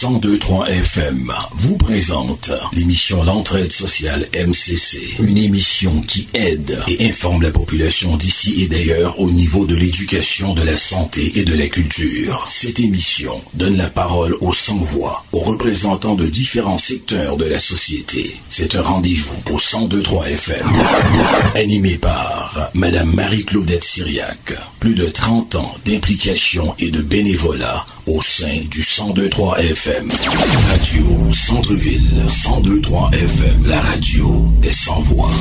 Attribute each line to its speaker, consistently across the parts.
Speaker 1: 102.3 FM vous présente l'émission L'Entraide Sociale MCC, une émission qui aide et informe la population d'ici et d'ailleurs au niveau de l'éducation, de la santé et de la culture. Cette émission donne la parole aux sans-voix, aux représentants de différents secteurs de la société. C'est un rendez-vous au 102.3 FM, animé par Madame Marie-Claudette Syriac. Plus de 30 ans d'implication et de bénévolat au sein du 102.3 FM. Radio Centre-Ville, 102.3 FM, la radio des sans-voix.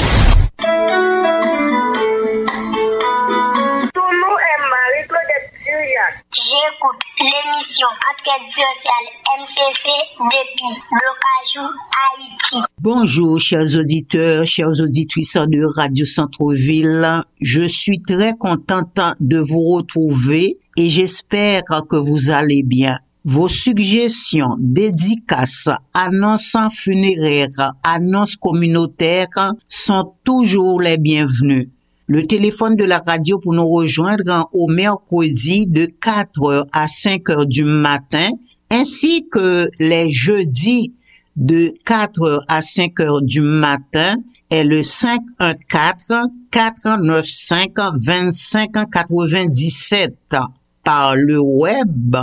Speaker 2: J'écoute l'émission Enquête sociale MCC depuis Locajou, Haïti.
Speaker 3: Bonjour, chers auditeurs, chères auditrices de Radio Centre-Ville. Je suis très contente de vous retrouver et j'espère que vous allez bien. Vos suggestions, dédicaces, annonces funéraires, annonces communautaires sont toujours les bienvenues. Le téléphone de la radio pour nous rejoindre au mercredi de 4h à 5h du matin, ainsi que les jeudis de 4h à 5h du matin est le 514-495-2597 par le web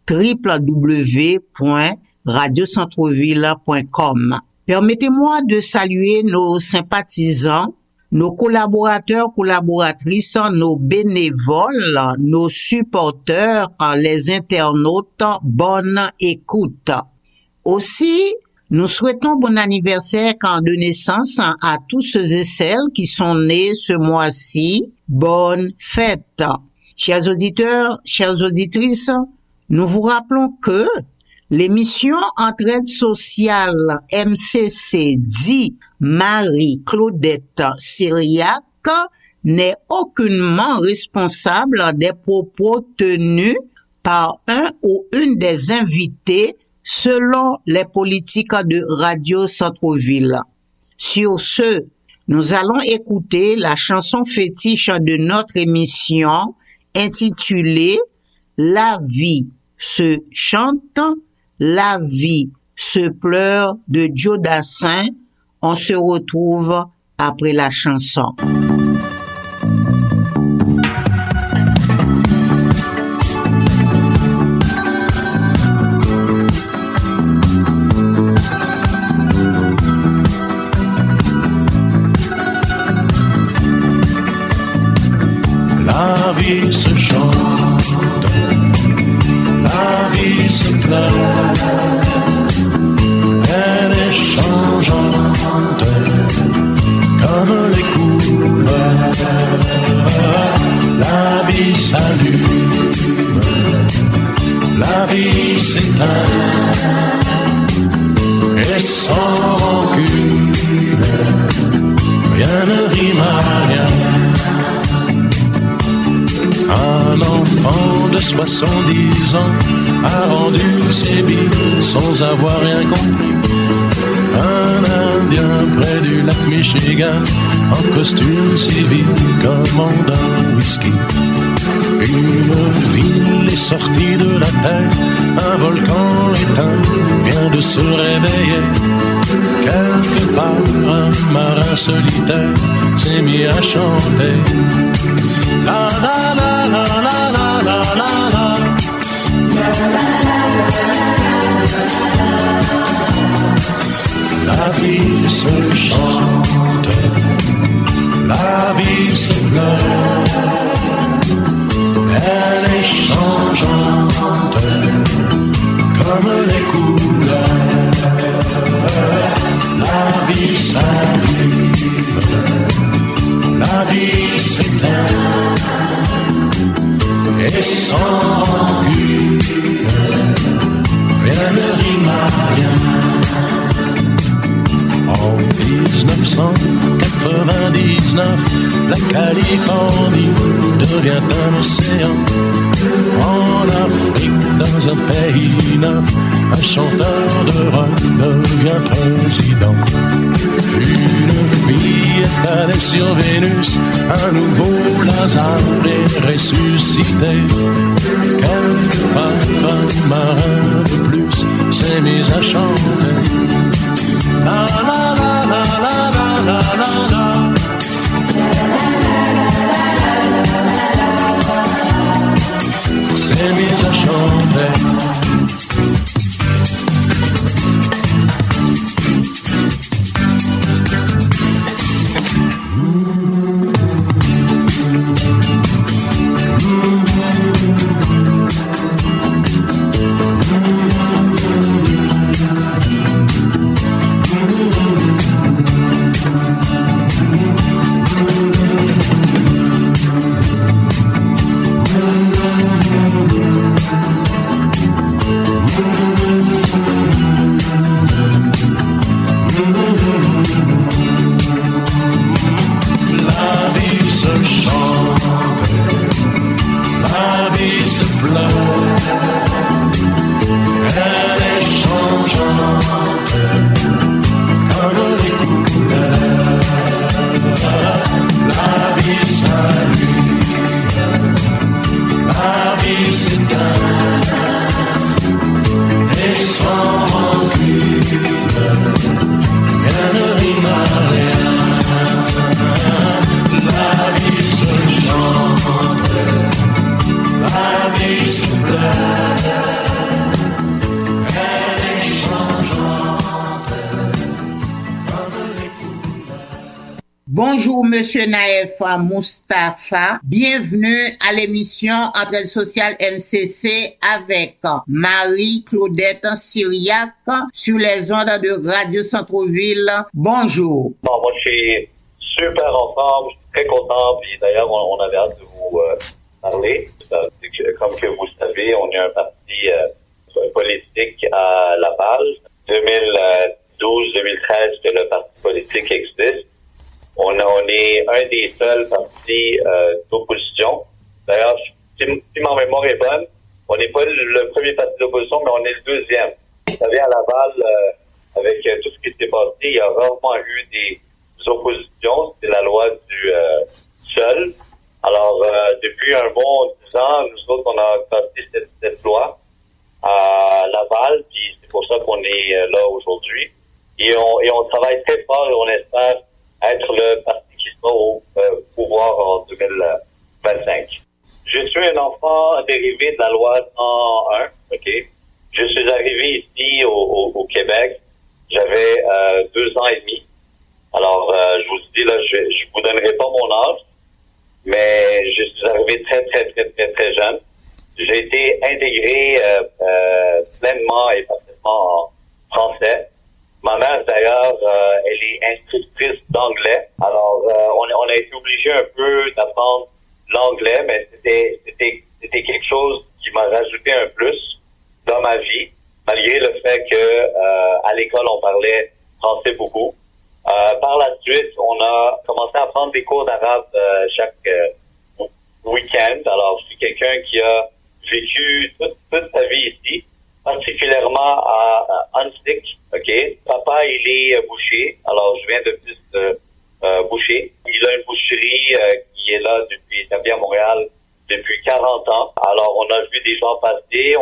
Speaker 3: www.radiocentreville.com. Permettez-moi de saluer nos sympathisants, nos collaborateurs, collaboratrices, nos bénévoles, nos supporters, les internautes, bonne écoute. Aussi, nous souhaitons bon anniversaire de naissance à tous ceux et celles qui sont nés ce mois-ci. Bonne fête. Chers auditeurs, chères auditrices, nous vous rappelons que l'émission Entraide sociale MCC dit Marie-Claudette Syriac n'est aucunement responsable des propos tenus par un ou une des invités selon les politiques de Radio Centre-Ville. Sur ce, nous allons écouter la chanson fétiche de notre émission intitulée La vie se chante, la vie se pleure de Joe Dassin. On se retrouve après la chanson.
Speaker 4: La vie se chante, la vie se pleure, elle est changeante comme les couleurs. La vie s'allume, la vie s'éteint, et sans rancune, rien ne rime à rien. Un enfant de 70 ans a rendu ses billes sans avoir rien compris. Un Indien près du lac Michigan, en costume civil, commande un whisky. Une ville est sortie de la terre, un volcan éteint vient de se réveiller. Quelque part, un marin solitaire s'est mis à chanter. La la la la la la la la la. La vie se chante, la vie se pleure, elle est changeante comme les couleurs. La vie s'allume, la vie s'éteint, et sans rancune, rien ne rime à rien. En 1999, la Californie devient un océan. En Afrique, dans un pays neuf, un chanteur de rock devient président. Une fille est allée sur Vénus, un nouveau Lazare est ressuscité. Quelque part, un marin de plus s'est mise à chanter. La la la la la la la la la. S'est mise à chanter.
Speaker 3: Bonjour, Monsieur Naïf Moustapha. Bienvenue à l'émission Entraide sociale MCC avec Marie-Claudette Syriac sur les ondes de Radio Centre-Ville. Bonjour.
Speaker 5: Bon, moi, je suis super en forme, je suis très content, puis d'ailleurs, on avait hâte de vous parler. Comme que vous savez, on est un parti politique à Laval. 2012-2013 que le parti politique existe. On est un des seuls partis d'opposition. D'ailleurs, si ma mémoire est bonne, on n'est pas le premier parti d'opposition, mais on est le deuxième. Vous savez, à Laval, avec tout ce qui s'est passé, il y a rarement eu des oppositions. C'est la loi du seul. Alors, depuis un bon 10 ans, nous autres, on a passé cette loi à Laval, puis c'est pour ça qu'on est là aujourd'hui. Et on travaille très fort et on espère être le parti qui sera au pouvoir en 2025. Je suis un enfant dérivé de la loi 101, OK? Je suis arrivé ici au Québec, j'avais 2 ans et demi. Alors, je vous dis là, je vous donnerai pas mon âge, mais je suis arrivé très jeune. J'ai été intégré pleinement et parfaitement en français. Ma mère, d'ailleurs, elle est instructrice d'anglais. Alors, on a été obligé un peu d'apprendre l'anglais, mais c'était quelque chose qui m'a rajouté un plus dans ma vie, malgré le fait que à l'école, on parlait français beaucoup. Par la suite, on a commencé à prendre des cours d'arabe chaque week-end. Alors, je suis quelqu'un qui a vécu toute sa vie ici, particulièrement à Hunslick, OK? Papa, il est boucher, alors je viens de plus boucher. Il a une boucherie qui est là établie à Montréal depuis 40 ans. Alors, on a vu des gens passer,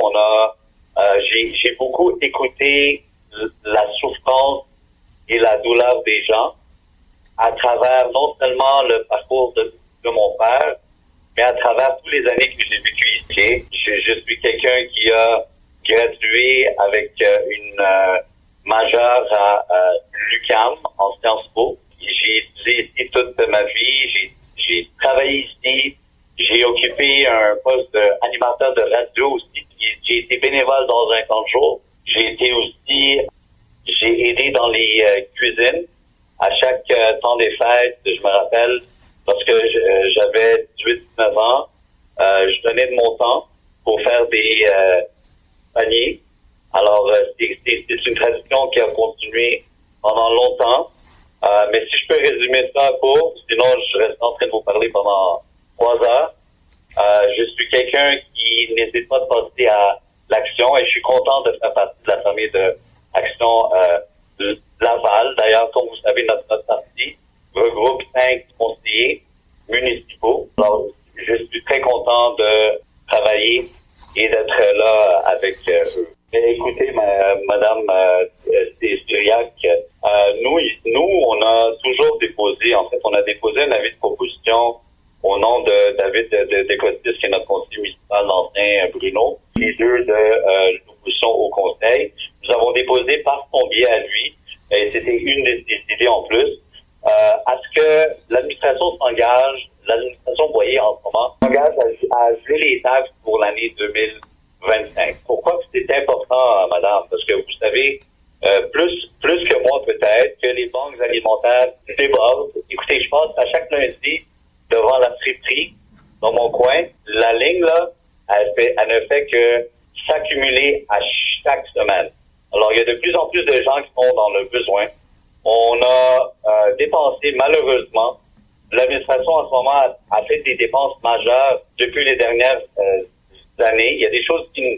Speaker 5: j'ai beaucoup écouté la souffrance et la douleur des gens à travers non seulement le parcours de mon père, mais à travers toutes les années que j'ai vécues ici. Je suis quelqu'un qui a gradué avec une majeure à l'UQAM en Sciences Po. J'ai étudié ici toute ma vie. J'ai travaillé ici. J'ai occupé un poste d'animateur de radio aussi. J'ai été bénévole dans un camp de jour. J'ai aidé dans les cuisines. À chaque temps des fêtes, je me rappelle, parce que j'avais 18-19 ans, je donnais de mon temps pour faire des paniers. Alors, c'est une tradition qui a continué pendant longtemps. Mais si je peux résumer ça à court, sinon je reste en train de vous parler pendant 3 heures. Je suis quelqu'un qui n'hésite pas de passer à l'action et je suis content de faire partie de la famille de Action Laval. D'ailleurs, comme vous savez, notre parti regroupe 5 conseillers municipaux. Alors, je suis très content de travailler et d'être là avec eux. Mais écoutez, Madame Syriac, nous, on a toujours déposé, en fait, on a déposé un avis de proposition au nom de David Descostis, qui est notre conseiller municipal, l'ancien Bruno, les deux de l'opposition au conseil. Nous avons déposé par son biais à lui, et c'était une des idées en plus, à ce que l'administration Boyer en ce moment s'engage à geler les taxes pour l'année 2025. Pourquoi c'est important, madame? Parce que vous savez, plus que moi peut-être, que les banques alimentaires débordent. Écoutez, je passe à chaque lundi devant la friperie dans mon coin. La ligne, là, elle ne fait que s'accumuler à chaque semaine. Alors, il y a de plus en plus de gens qui sont dans le besoin. On a dépensé, malheureusement, l'administration en ce moment a fait des dépenses majeures depuis les dernières années. Il y a des choses qui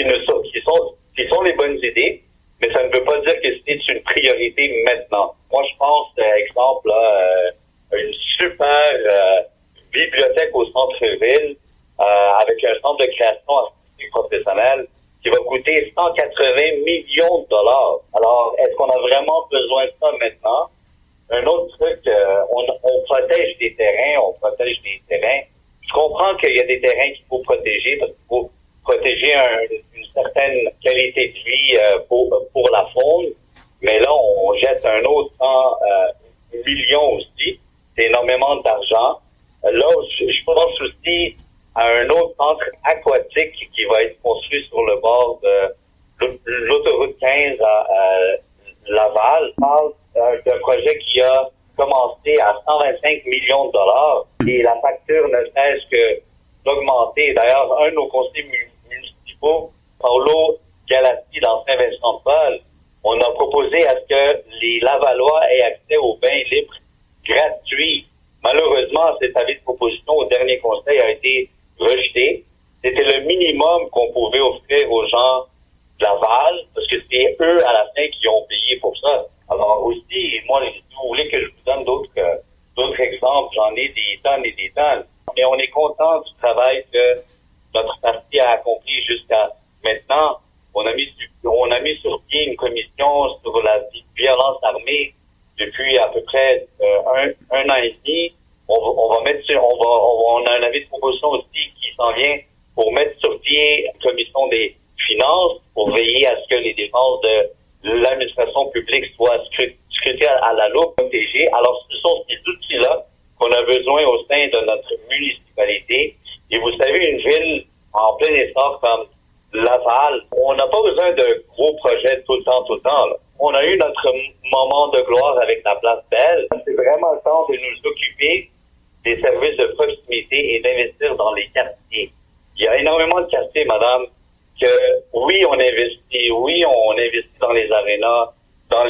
Speaker 5: sont les bonnes idées, mais ça ne veut pas dire que c'est une priorité maintenant. Moi, je pense, exemple, une super bibliothèque au centre-ville avec un centre de création artistique professionnelle qui va coûter 180 millions de dollars. Alors, est-ce qu'on a vraiment besoin de ça maintenant? Un autre truc, on protège des terrains, Je comprends qu'il y a des terrains qu'il faut protéger parce qu'il faut protéger une certaine qualité de vie pour la faune, mais là, on jette un autre 100 millions aussi. C'est énormément d'argent. Là, je pense aussi à un autre centre aquatique qui va être construit sur le bord de l'autoroute 15 à Laval. On parle d'un projet qui a commencé à 125 millions de dollars et la facture ne cesse que d'augmenter. D'ailleurs, un de nos conseillers municipaux, Paolo Galati, dans Saint-Vincent-de-Paul, on a proposé à ce que les Lavallois aient accès aux bains libres gratuits. Malheureusement, cet avis de proposition au dernier conseil a été rejeté. C'était le minimum qu'on pouvait offrir aux gens de Laval, parce que c'est eux, à la fin, qui ont payé pour ça. Alors aussi, moi, si vous voulez que je vous donne d'autres exemples, j'en ai des tonnes et des tonnes. Mais on est content du travail que notre parti a accompli jusqu'à maintenant. On a mis sur pied une commission sur la violence armée depuis à peu près un an et demi. On a un avis de proposition aussi qui s'en vient pour mettre sur pied une commission des finances pour veiller à ce que les dépenses de l'administration publique soient scrutées à la loupe, protégées. Alors, ce sont ces outils-là qu'on a besoin au sein de notre municipalité. Et vous savez, une ville en plein essor comme Laval, on n'a pas besoin de gros projets tout le temps, là. On a eu notre moment de gloire avec la place Belle. C'est vraiment le temps de nous occuper des services de proximité et d'investir dans les quartiers. Il y a énormément de quartiers, madame, que oui, on investit dans les arénas, dans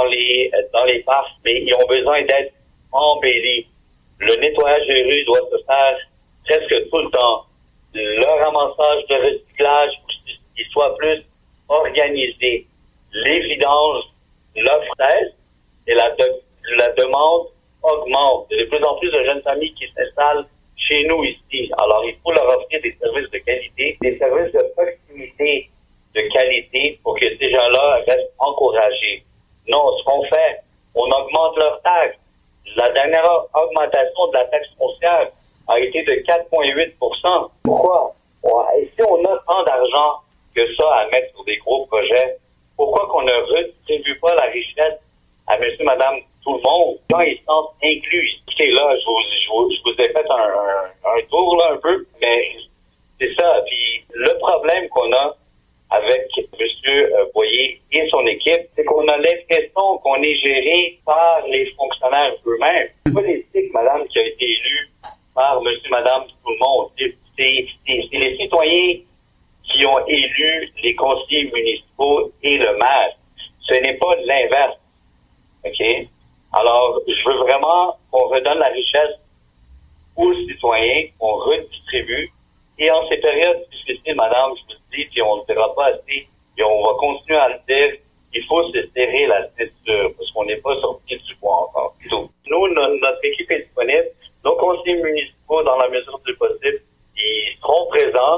Speaker 5: les parcs, mais ils ont besoin d'être embellis. Le nettoyage des rues doit se faire presque tout le temps. Le ramassage de recyclage, qu'il soit plus organisé. Les vidanges, l'offre cesse et la demande augmente. Il y a de plus en plus de jeunes familles qui s'installent chez nous ici. Alors, il faut leur offrir des services de qualité, des services de proximité de qualité pour que ces gens-là restent encouragés. Non, ce qu'on fait, on augmente leurs taxes. La dernière augmentation de la taxe foncière a été de 4,8%. Pourquoi? Et si on a tant d'argent que ça à mettre sur des gros projets, pourquoi qu'on ne redistribue pas la richesse à monsieur, madame, tout le monde, quand ils sont inclus? Écoutez, là, je vous ai fait un tour, là, un peu, mais c'est ça. Puis, le problème qu'on a avec monsieur Boyer et son équipe, c'est qu'on a l'impression qu'on est géré par les fonctionnaires eux-mêmes. C'est pas l'éthique, madame, qui a été élue par monsieur, madame, tout le monde. C'est les citoyens qui ont élu les conseillers municipaux et le maire. Ce n'est pas l'inverse. OK? Alors, je veux vraiment qu'on redonne la richesse aux citoyens, qu'on redistribue. Et en ces périodes difficiles, madame, je vous le dis, puis on ne le dira pas assez, et on va continuer à le dire, il faut se serrer la ceinture, parce qu'on n'est pas sorti du bois encore. Nous, notre équipe est disponible. Nos conseillers municipaux, dans la mesure du possible, ils seront présents.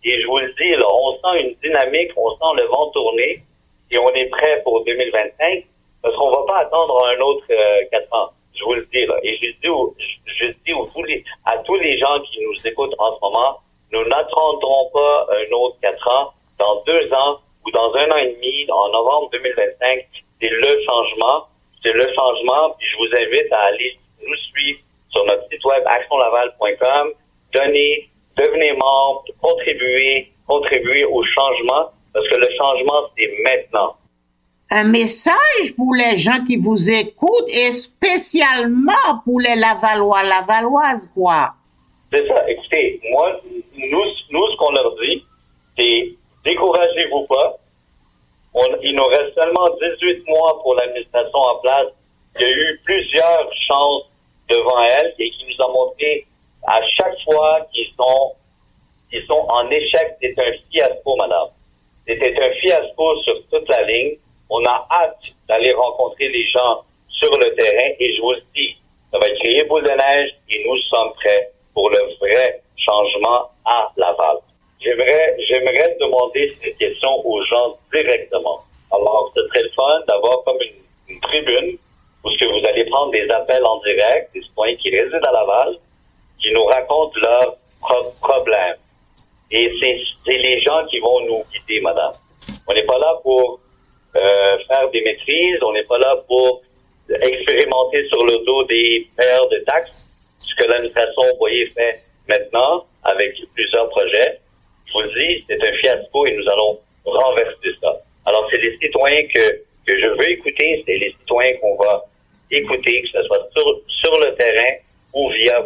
Speaker 5: Et je vous le dis, là, on sent une dynamique, on sent le vent tourner et on est prêt pour 2025 parce qu'on va pas attendre un autre 4 ans. Je vous le dis, là. Et je dis à tous les gens qui nous écoutent en ce moment, nous n'attendrons pas un autre 4 ans. Dans 2 ans ou dans 1 an et demi, en novembre 2025, c'est le changement. C'est le changement. Puis je vous invite à aller nous suivre sur notre site web actionlaval.com. Devenez membre, contribuez au changement parce que le changement, c'est maintenant.
Speaker 3: Un message pour les gens qui vous écoutent et spécialement pour les Lavallois, Lavalloises, quoi.
Speaker 5: C'est ça. Écoutez, moi, nous, ce qu'on leur dit, c'est découragez-vous pas. Il nous reste seulement 18 mois pour l'administration en place. Il y a eu plusieurs chances devant elle et qui nous ont montré à chaque fois qu'ils sont en échec. C'est un fiasco, madame. C'était un fiasco sur toute la ligne. On a hâte d'aller rencontrer les gens sur le terrain et je vous le dis, ça va créer boule de neige et nous sommes prêts pour le vrai changement à Laval. J'aimerais demander cette question aux gens directement. Alors, ce serait le fun d'avoir comme une tribune où vous allez prendre des appels en direct des citoyens qui résident à Laval, qui nous racontent leurs problèmes. Et c'est les gens qui vont nous guider, madame. On n'est pas là pour faire des maîtrises, on n'est pas là pour expérimenter sur le dos des pairs de taxes, ce que l'administration, vous voyez, fait maintenant avec plusieurs projets. Je vous le dis, c'est un fiasco et nous allons renverser ça. Alors, c'est les citoyens que je veux écouter, c'est les citoyens qu'on va écouter, que ce soit sur le terrain ou via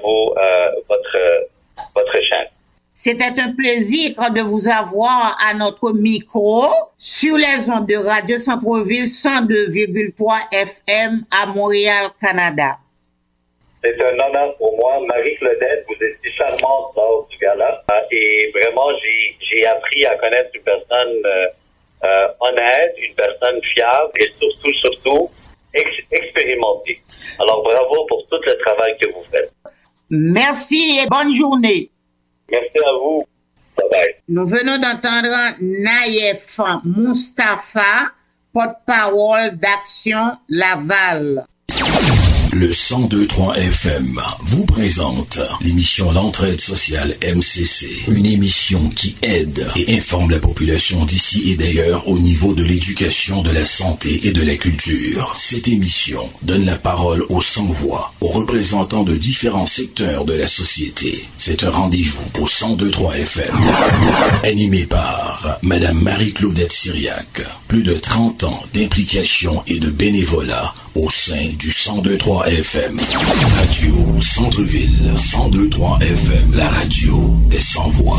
Speaker 5: votre chaîne.
Speaker 3: C'était un plaisir de vous avoir à notre micro sur les ondes de Radio Centre-Ville 102,3 FM à Montréal, Canada.
Speaker 5: C'est un honneur pour moi. Marie-Claudette, vous étiez charmante lors du gala. Et vraiment, j'ai appris à connaître une personne honnête, une personne fiable et surtout expérimentée. Alors, bravo pour tout le travail que vous faites.
Speaker 3: Merci et bonne journée.
Speaker 5: Merci à vous. Bye-bye.
Speaker 3: Nous venons d'entendre Naïef Moustapha, porte-parole d'Action Laval.
Speaker 1: Le 102.3 FM vous présente l'émission L'Entraide sociale MCC, une émission qui aide et informe la population d'ici et d'ailleurs au niveau de l'éducation, de la santé et de la culture. Cette émission donne la parole aux sans-voix, aux représentants de différents secteurs de la société. C'est un rendez-vous au 102.3 FM, animé par Madame Marie-Claudette Syriac. Plus de 30 ans d'implication et de bénévolat au sein du 102.3 FM. Radio Centre-Ville, 102.3 FM, la radio des sans-voix.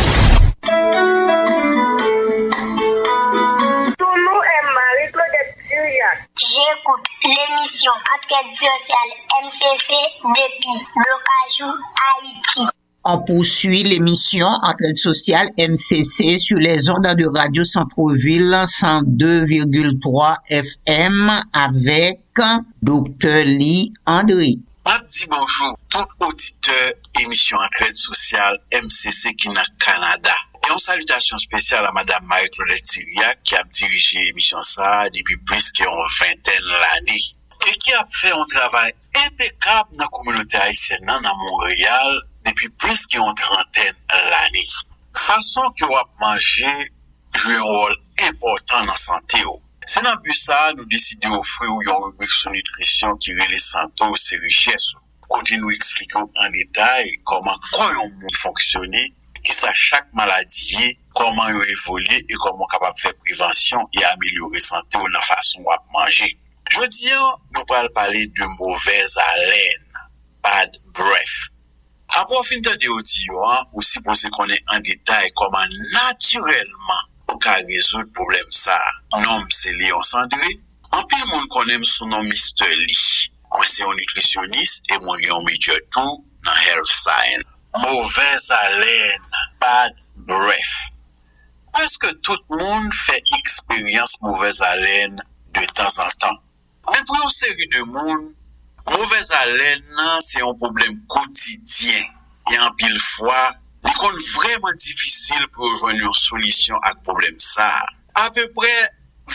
Speaker 2: Ton nom est Marie-Claudette Syriac. J'écoute l'émission Enquête sociale MCC depuis Locajou, Haïti.
Speaker 3: On poursuit l'émission Entraide sociale MCC sur les ondes de Radio Centre-Ville 102,3 FM avec Dr. Lee André.
Speaker 6: Mardi bonjour, tout auditeur émission Entraide sociale MCC qui n'a Canada. Et une salutation spéciale à Madame Marie-Claudette Syriac qui a dirigé l'émission ça depuis plus qu'une vingtaine d'années. Et qui a fait un travail impeccable dans la communauté haïtienne dans Montréal depuis plus qu'une trentaine d'années. Façon que vous manger joue un rôle important dans la santé. C'est dans le but ça, nous décidons d'offrir une rubrique sur nutrition qui relie santé et richesse. Côté nous expliquons en détail comment un monde fonctionne, qui ça chaque maladie, comment il évolue et comment capable de faire prévention et améliorer santé ou la façon de manger. Je dis, nous allons parler de mauvaise haleine, bad breath. Après on finit de audio, aussi pour ce qu'on est en détail comment naturellement on peut résoudre le problème ça. Nom c'est Léon Sandré. En plus le monde connaît son nom Mr. Lee. Moi c'est un nutritionniste et moi j'ai un major tout dans health science. Mauvaise haleine, bad breath. Presque tout le monde fait expérience mauvaise haleine de temps en temps. Mais pour une série de monde, mauvaise haleine, c'est un problème quotidien. Et en pile fois, L'école vraiment difficile pour rejoindre une solution à ce problème ça. À peu près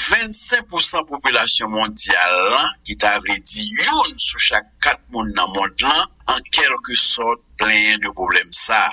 Speaker 6: 25% population mondiale qui t'avait dit une sur chaque 4 monde dans le monde là, en quelque sorte plein de problèmes ça.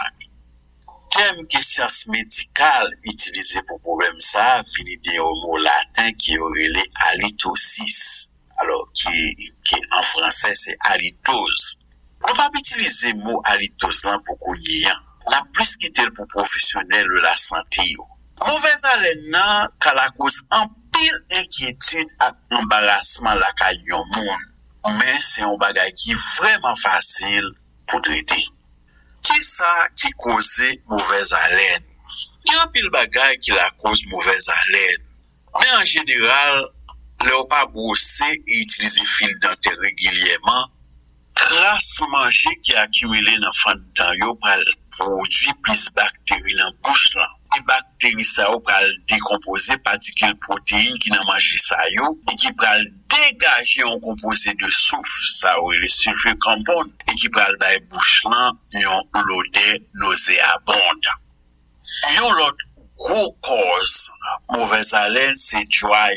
Speaker 6: Terme que science médicale utilisé pour problème ça, finit de mot latin qui est relé halitosis. Alors, qui en français c'est halitose. On va pas utiliser le mot halitose là pour qu'on y ait. On a plus quitté pour professionnel de la santé. Mauvaise haleine nan ka la cause en pile inquiétude et embarrassement la ka yon moun. Mais c'est un bagay qui vraiment facile pour traiter. Qui ça qui cause mauvaise haleine? Il y a un pile bagay qui la cause mauvaise haleine. Mais en général, le pas brosser et utiliser fil dentaire régulièrement, grâce manger qui accumulé dans fond dent yo pral produit plus bactéries dans bouche là. Les bactéries ça yo pral décomposer particules protéines qui dans manger ça yo et qui pral dégager un composé de soufre ça ou les sulfure compound et qui pral bay bouche là yon l'odeur nauséabonde. Yon l'autre gros cause mauvaise haleine c'est dry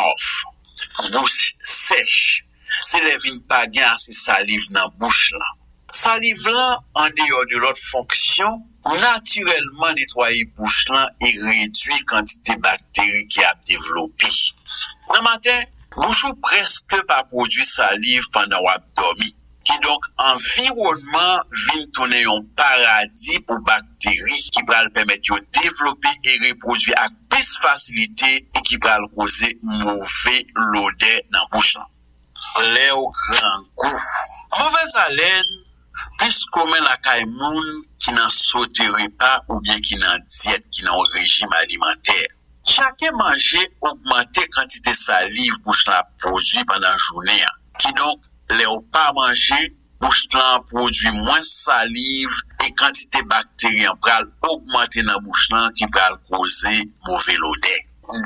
Speaker 6: mouth, bouche sèche. C'est les vins pas gain assez salive dans bouche là. Salive là en dehors de l'autre fonction naturellement nettoyer bouche là et réduire quantité bactéries qui a développé. Le matin, bouche presque pas produit salive pendant ou dormi. Qui donc environnement vient tourner un paradis pour bactéries qui va permettre de développer et reproduire avec plus facilité et qui va causer mauvais l'odeur dans bouche là. Les au grand goût. Mauvaise haleine, plus commun la caille moun qui n'en sauterait pas ou bien qui n'en diète, qui n'en régime alimentaire. Chacun manger augmenter quantité salive bouche la produit pendant la journée. Qui donc, les au pas manger, bouche la produit moins salive et quantité bactéries en pral augmenter dans bouche la qui va causer mauvais l'odeur.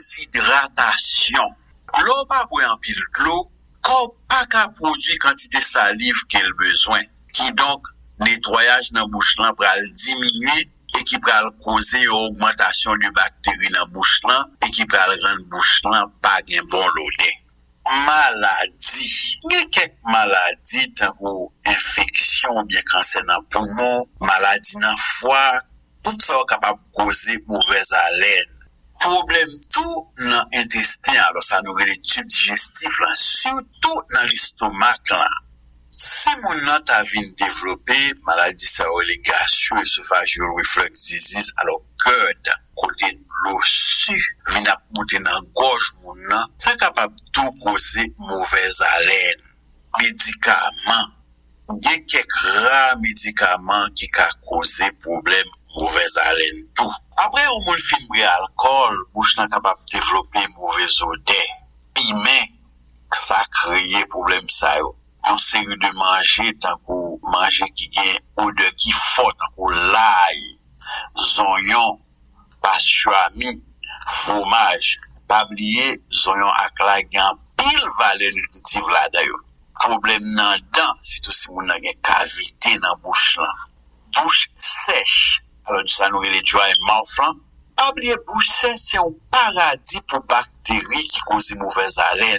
Speaker 6: Déshydratation. L'eau pas boire en pile de l'eau, corps pas qu'à produire quantité salive qu'elle besoin, qui donc nettoyage dans bouche là pral diminuer et qui pral causer une augmentation de bactéries dans bouche là et qui pral rendre bouche là pas gain bon l'odeur. Maladie. Il y a quelques maladies tant que infection bien cancer dans poumon, maladie dans foie, tout ça capable causer mauvaise haleine. Problème tout dans l'intestin, alors ça nous les tubes digestifs là, surtout dans l'estomac là. Si mon nan ta vin développer maladie ça les gastro-œsophageal reflux disease, alors GERD, côté de l'ossu, vient monter dans gorge mon nan, ça capable tout causer mauvaise haleine. Médicaments. Il y a quelques rares médicaments qui ca causer problème mauvaise haleine tout. Après on moun fin boire alcool, bouche nan capable développer mauvaise odeur. Piment ça crée problème ça yo. On série de manger tant qu'on manger qui gagne odeur qui forte tant qu'on l'ail, oignon, pastrami, fromage. Pas oublier oignon ak la gagne pile valeur nutritive là d'ailleurs. Problème nan dent, si tout si moun nan gen cavité dans bouche là. Bouche sèche. Alors ça nous les dry mouth là. Pas oublier bouche sèche c'est un paradis pour bactéries qui causent mauvaise haleine.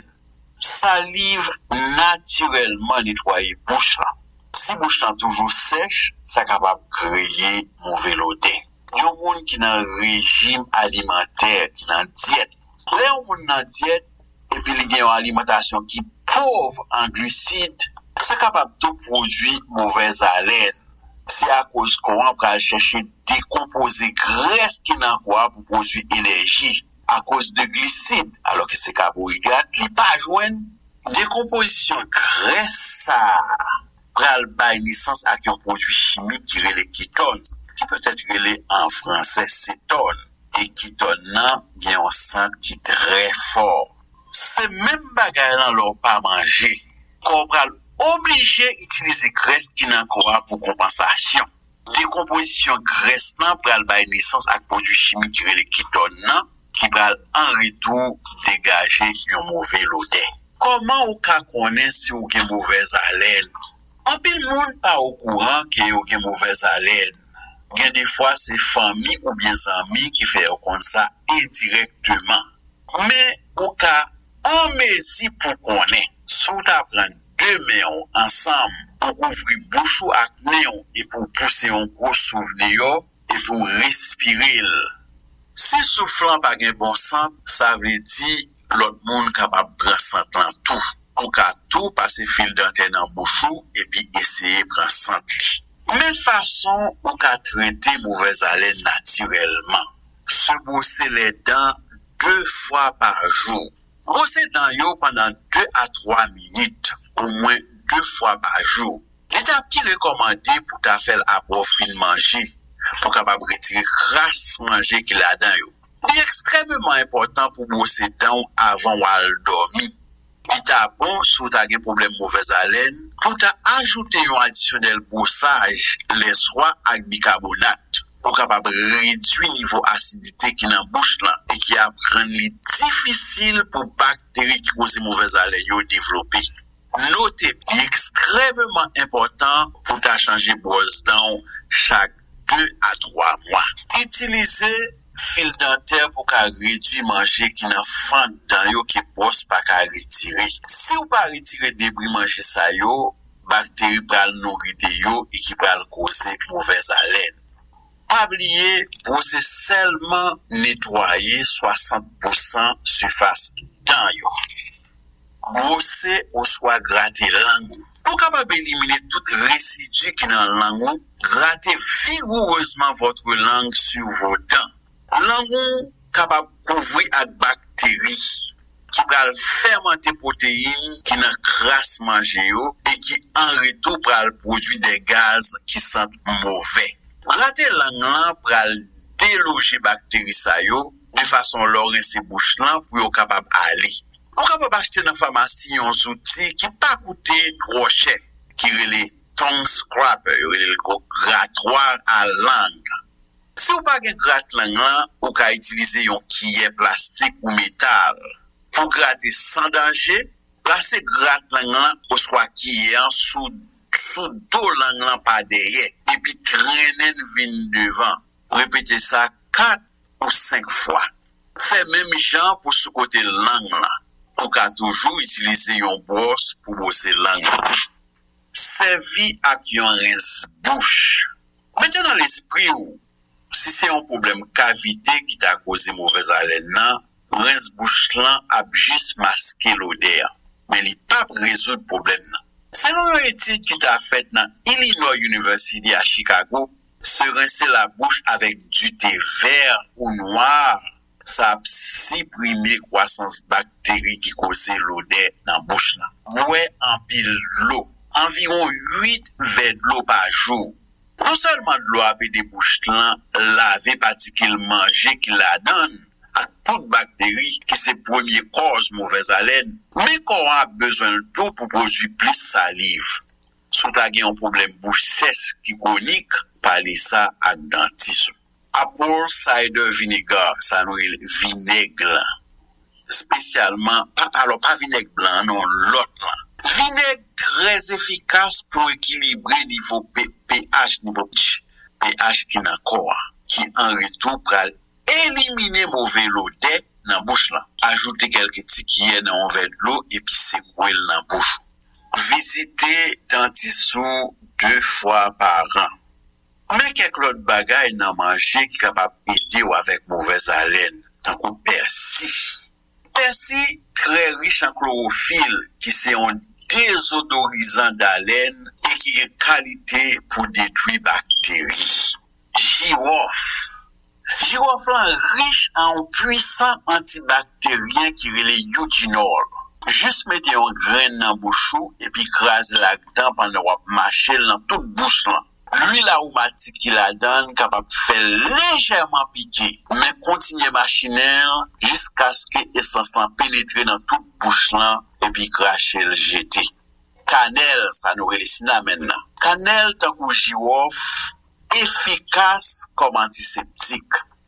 Speaker 6: Salive naturellement nettoyer bouche là. Si bouche là toujours sèche, ça capable créer mauvais odeur. Yon moun qui dans régime alimentaire, qui dans diète. Là yon moun dans diète et puis il y a une alimentation qui pauvre en glucides, ça capable de produire mauvaise haleine. C'est à cause qu'on va chercher décomposer graisse qui n'a quoi pour produire énergie. À cause de glucides, alors que c'est carbohydrate, il pas joindre décomposition graisse ça pral bay naissance à un produit chimique qui relève kétone, qui peut être relève en français cétone, et kétone nan vient un sang qui est très fort. C'est même bagay là l'on pas manger, qu'on pral obligé utiliser graisse qui n'a quoi pour compensation. Décomposition graisse nan pral bay naissance à produit chimique qui relève kétone nan qui va en retour dégager une mauvaise odeur. Comment ou ka connaît si ou gen mauvaise haleine? En pile monde pas au courant que ou gen mauvaise haleine. Bien des fois c'est famille ou bien amis qui fait comme ça indirectement. Mais au cas en messi pour qu'on est, sous t'apprendre deux mains ensemble pour ouvrir bouche avec néon et pour pousser un gros souvenir et pour respirer. Si soufflant pas un bon sang, ça veut dire l'autre monde capable de prendre sang dans tout. On ka tout passer fil d'antenne en bouche et puis essayer de prendre sang. Mais façon on ka traiter mauvaise haleine naturellement. Se brosser les dents 2 fois par jour. Brosser dents yo pendant 2 à 3 minutes, au moins 2 fois par jour. L'étape qui recommandé pour ta faire approfil manger, pour capable retirer crasse manger qu'il a dans yo. C'est extrêmement important pour brosser dents avant ou dormir. Il t'a bon sous ta gen problème mauvaise haleine, pour ta ajouter un additionnel brossage les soirs avec bicarbonate. Pour capable réduire niveau acidité qui dans bouche là et qui a rendu difficile pour bactéries qui causent mauvaise haleine yo développer. Notez, il est extrêmement important pour ta changer brosse dents chaque 2 à 3 mois. Utilisez fil dentaire pour qu'à réduire manger qui n'a fente dans yo qui brosse pas qu'à retirer. Si ou pas retirer débris manger ça yo, bactéries pral nourrir yo et qui pral causer mauvaise haleine. Pas oublier, brosser seulement nettoyer 60% surface dents yo. Brosser ou soit gratter langue. Pour capable éliminer tout résidu qui dans langue, grattez vigoureusement votre langue sur vos dents. Langue capable couvrir avec bactéries qui pral fermenter protéines qui dans crasse manger yo et qui en retour pral produire des gaz qui sentent mauvais. Gratter langue pral déloger bactéries sa yo de façon leur rincer bouche là pour yo capable aller. On capable acheter dans pharmacie un outil qui pas coûter trop cher qui relève tongue scraper, le grattoir à langue. Si ou pas gen gratte langue là, ou ka utiliser un cuillère plastique ou métal pour gratter sans danger, placer gratte langue là ou soit cuillère sous dos langue là pas derrière et puis traîner vin devant. Répétez ça 4 ou 5 fois. Fait même genre pour ce côté langue là. On peut toujours utiliser une brosse pour brosser langue. Servi avec un rince-bouche. Mettez dans l'esprit où, si c'est un problème cavité qui t'a causé mauvaise haleine, rince-bouche là a juste masqué l'odeur. Mais il n'a pas résoudre le problème. Selon une étude qui t'a faite dans Illinois University à Chicago, se rincer la bouche avec du thé vert ou noir, ça a supprimé croissance bactéries qui causent l'odeur dans la bouche là. Ouais, en pile l'eau. Environ 8 verres de l'eau par jour. Non seulement de l'eau avec des bouches là, laver particulièrement manger qui la donne à toute bactérie qui c'est première cause mauvaise haleine, mais qu'on a besoin de tout pour produire plus salive. Si tu as un problème bouche sèche qui chronique, parlez ça à dentiste. Apple cider vinegar, ça nous est vinaigre. Spécialement, pas vinaigre blanc, non, l'autre. Vinaigre très efficace pour équilibrer niveau pH, niveau pH qui n'a quoi, qui en retour pour éliminer mauvais l'odeur dans la bouche là. Ajouter quelques tickets dans un verre de l'eau et puis secouer dans la bouche. Visiter dentiste 2 fois par an. Mais quelques autres bagages dans manger qui capable aider ou avec mauvaise haleine, tant que persil. Persil très riche en chlorophylle qui c'est un désodorisant d'haleine et qui a qualité pour détruire bactéries. Girofle. Girofle est riche en puissant antibactérien qui relève eugenol. Juste mettez un grain dans la bouche et puis crasez la dedans pendant que vous marchez dans toute bouche là. L'huile aromatique qui la donne capable de faire légèrement piquer, mais continuer machinaire jusqu'à ce que l'essence pénètre dans toute bouche là et puis cracher le jeter. Cannelle, ça nous relève cinnamon. Cannelle, tant que girofle, efficace comme antiseptique.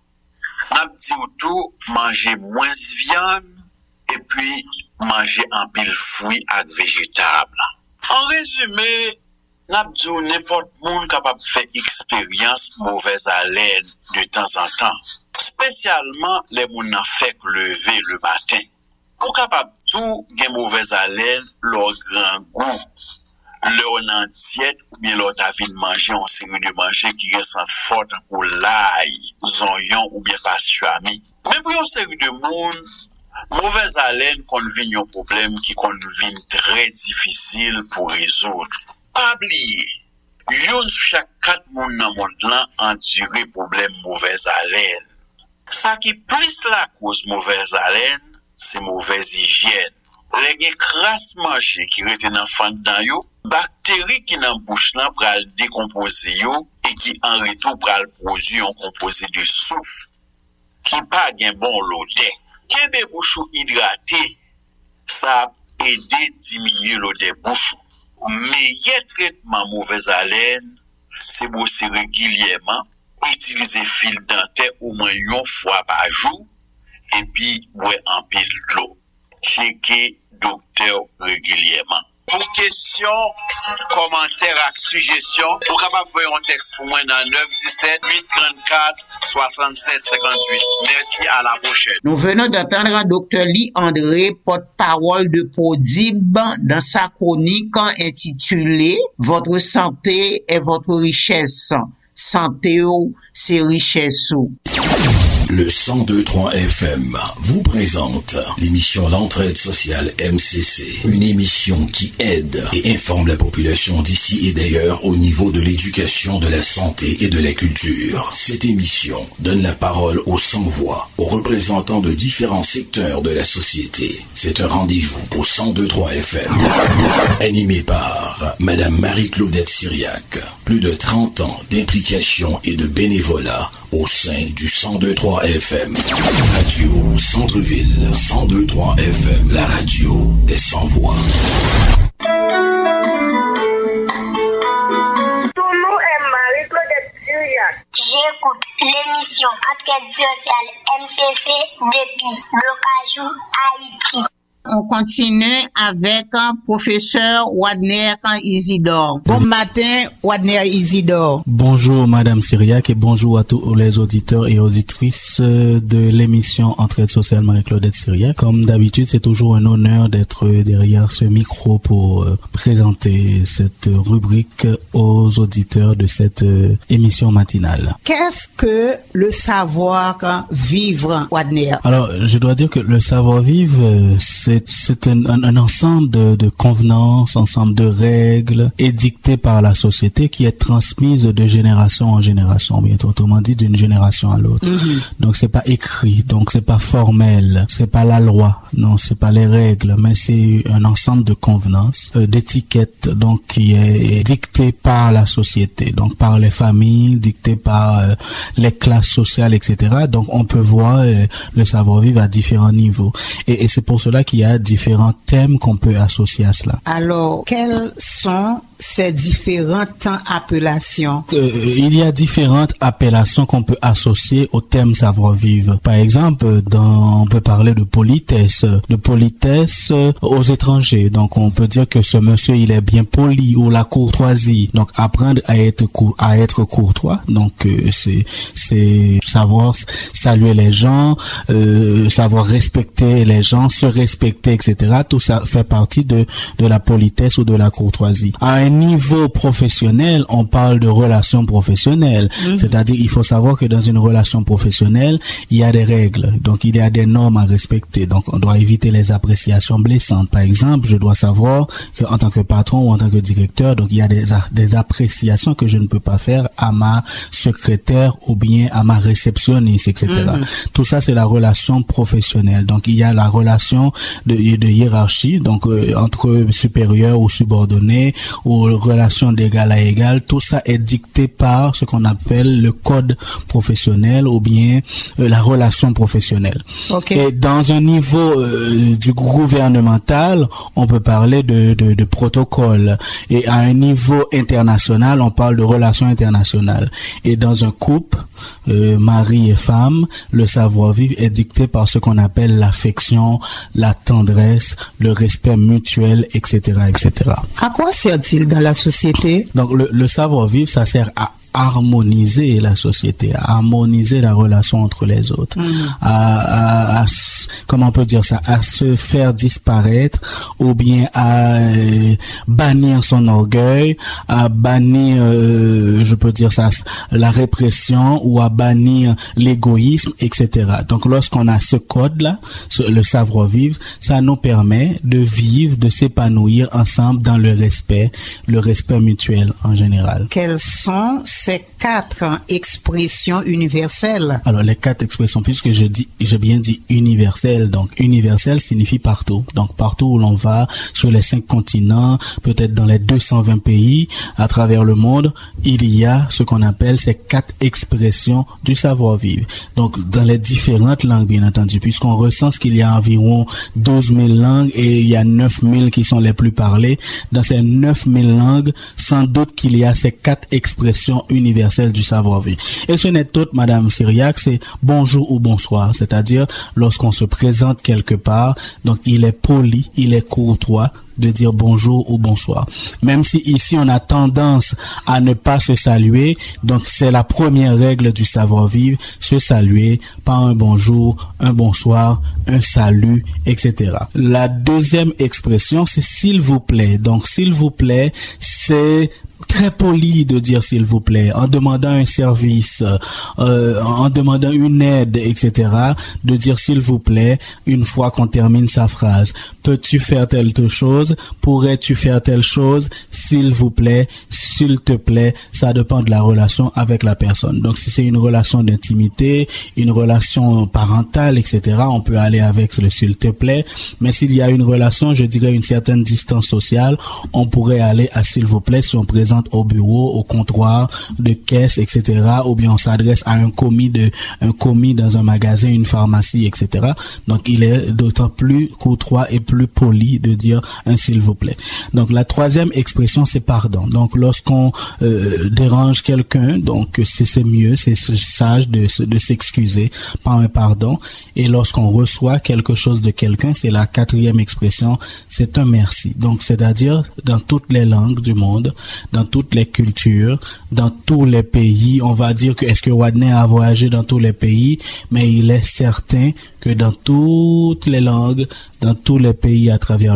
Speaker 6: N'a dit tout, manger moins viande et puis manger en pile fruits et végétables. En résumé, N'abdou n'importe monde capable faire expérience mauvaise haleine de temps en temps. Spécialement les moun nan fait lever le matin. Ou capable tout gen mauvaise haleine leur grand goût. Leur nan diète ou bien leur ta vin manger en série de manger qui gen sent forte pour l'ail, zonyon ou bien pastuami. Mais pour une série de moun, mauvaise haleine kon vin yon problème qui kon vin très difficile pour résoudre. Pas oublier, yon chaque 4 moun nan monde lan endure problème mauvaise haleine. Ça qui plus la cause mauvaise haleine, c'est mauvaise hygiène. Les gen crasse manger qui rete nan fan dan yo, bactéries qui nan bouche nan pral décomposer yo et qui en retour pral produire un composé de soufre qui pas gen bon l'odeur. Kebe bouchou hydraté, ça aide diminuer l'odeur bouchou. Meilleur traitement mauvaise haleine, c'est bosser régulièrement, utiliser fil dentaire au moins une fois par jour et puis boire en pile l'eau. Checker docteur régulièrement. Pour questions, commentaires et suggestions, vous pouvez envoyer un texte pour moi dans 917 834 67 58. Merci, à la prochaine.
Speaker 3: Nous venons d'entendre Dr. Lee André, porte-parole de Prodib, dans sa chronique intitulée « Votre santé est votre richesse. Santé, c'est richesse. »
Speaker 1: Le 102.3 FM vous présente l'émission L'Entraide Sociale MCC, une émission qui aide et informe la population d'ici et d'ailleurs au niveau de l'éducation, de la santé et de la culture. Cette émission donne la parole aux sans-voix, aux représentants de différents secteurs de la société. C'est un rendez-vous au 102.3 FM, animé par Madame Marie-Claudette Syriac. Plus de 30 ans d'implication et de bénévolat au sein du 102.3 FM. Radio Centre-Ville, 102.3 FM, la radio des sans-voix.
Speaker 2: Ton nom est Marie-Claudette Syriac. J'écoute l'émission Enquête sociale MCC depuis Locajou, Haïti.
Speaker 3: On continue avec professeur Wadner Isidore. Bon matin, Wadner Isidore.
Speaker 7: Bonjour Madame Syriac et bonjour à tous les auditeurs et auditrices de l'émission Entraide sociale Marie-Claudette Syriac. Comme d'habitude, c'est toujours un honneur d'être derrière ce micro pour présenter cette rubrique aux auditeurs de cette émission matinale.
Speaker 3: Qu'est-ce que le savoir-vivre, Wadner?
Speaker 7: Alors, je dois dire que le savoir-vivre, c'est un ensemble de convenances, ensemble de règles édictées par la société qui est transmise de génération en génération, bien autrement dit d'une génération à l'autre. Donc c'est pas écrit, donc c'est pas formel, c'est pas la loi, non, c'est pas les règles, mais c'est un ensemble de convenances, d'étiquettes, donc qui est dicté par la société, donc par les familles, dicté par les classes sociales, etc. Donc on peut voir le savoir-vivre à différents niveaux. Et c'est pour cela qu'il y a différents thèmes qu'on peut associer à cela.
Speaker 3: Alors, quelles sont ces différentes appellations?
Speaker 7: Il y a différentes appellations qu'on peut associer au thème savoir-vivre. Par exemple, on peut parler de politesse aux étrangers. Donc, on peut dire que ce monsieur, il est bien poli, ou la courtoisie. Donc, apprendre à être courtois. Donc, c'est savoir saluer les gens, savoir respecter les gens, se respecter, etc. Tout ça fait partie de la politesse ou de la courtoisie. À un niveau professionnel, on parle de relations professionnelles. C'est-à-dire, il faut savoir que dans une relation professionnelle, il y a des règles. Donc, il y a des normes à respecter. Donc, on doit éviter les appréciations blessantes. Par exemple, je dois savoir qu'en tant que patron ou en tant que directeur, donc, il y a des appréciations que je ne peux pas faire à ma secrétaire ou bien à ma réceptionniste, etc. Tout ça, c'est la relation professionnelle. Donc, il y a la relation de hiérarchie, donc entre supérieur ou subordonné, ou relation d'égal à égal. Tout ça est dicté par ce qu'on appelle le code professionnel ou bien la relation professionnelle. Et dans un niveau du gouvernemental, on peut parler de protocole. Et à un niveau international, on parle de relations internationales. Et dans un couple, mari et femme, le savoir-vivre est dicté par ce qu'on appelle l'affection, la tendresse, le respect mutuel, etc., etc.
Speaker 3: À quoi sert-il dans la société?
Speaker 7: Donc le savoir-vivre, ça sert à harmoniser la société, à harmoniser la relation entre les autres, à comment on peut dire ça, à se faire disparaître ou bien à bannir son orgueil, à bannir, je peux dire ça, la répression ou à bannir l'égoïsme, etc. Donc lorsqu'on a ce code-là, le savoir-vivre, ça nous permet de vivre, de s'épanouir ensemble dans le respect mutuel en général.
Speaker 3: Quels sont ces 4 expressions universelles?
Speaker 7: Alors, les 4 expressions, puisque j'ai bien dit universel, donc universel signifie partout. Donc, partout où l'on va, sur les 5 continents, peut-être dans les 220 pays, à travers le monde, il y a ce qu'on appelle ces 4 expressions du savoir-vivre. Donc, dans les différentes langues, bien entendu, puisqu'on recense qu'il y a environ 12 000 langues et il y a 9 000 qui sont les plus parlées. Dans ces 9 000 langues, sans doute qu'il y a ces 4 expressions universelle du savoir-vivre. Et ce n'est autre, Madame Syriac, c'est bonjour ou bonsoir. C'est-à-dire, lorsqu'on se présente quelque part, donc il est poli, il est courtois de dire bonjour ou bonsoir. Même si ici on a tendance à ne pas se saluer, donc c'est la première règle du savoir-vivre, se saluer par un bonjour, un bonsoir, un salut, etc. La deuxième expression, c'est s'il vous plaît. Donc s'il vous plaît, c'est très poli de dire s'il vous plaît, en demandant un service, en demandant une aide, etc., de dire s'il vous plaît une fois qu'on termine sa phrase. Peux-tu faire telle chose? Pourrais-tu faire telle chose? S'il vous plaît, s'il te plaît, ça dépend de la relation avec la personne. Donc si c'est une relation d'intimité, une relation parentale, etc., on peut aller avec le s'il te plaît, mais s'il y a une relation, je dirais une certaine distance sociale, on pourrait aller à s'il vous plaît si on présente au bureau, au comptoir de caisse, etc., ou bien on s'adresse à un commis dans un magasin, une pharmacie, etc. Donc il est d'autant plus courtois et plus poli de dire un s'il vous plaît. Donc la troisième expression, c'est pardon. Donc lorsqu'on dérange quelqu'un, donc c'est mieux, c'est sage de s'excuser par un pardon. Et lorsqu'on reçoit quelque chose de quelqu'un, c'est la quatrième expression, c'est un merci. Donc c'est-à-dire dans toutes les langues du monde, dans toutes les cultures, dans tous les pays, on va dire que est-ce que Wadney a voyagé dans tous les pays, mais il est certain que dans toutes les langues, dans tous les pays à travers